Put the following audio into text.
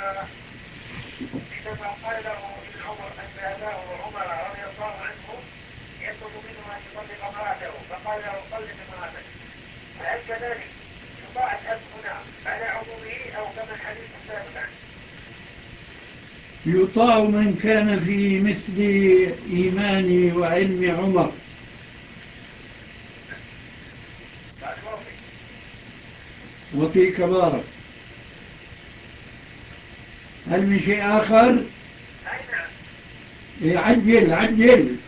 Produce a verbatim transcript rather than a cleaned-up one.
حينما قال له ابن عمر أن أباه عمر رضي الله عنه يطلب منه أن يطلق امرأته، فقال له طلق امرأتك، فهل كذلك يضاع الأب هنا على عمومه أو كما الحديث السابق عنه؟ يطاع من كان في مثل إيمان وعلم عمر. قال وفي وفي كبارة. هل من شيء آخر؟ أي نعم. إيه، عجل عجل.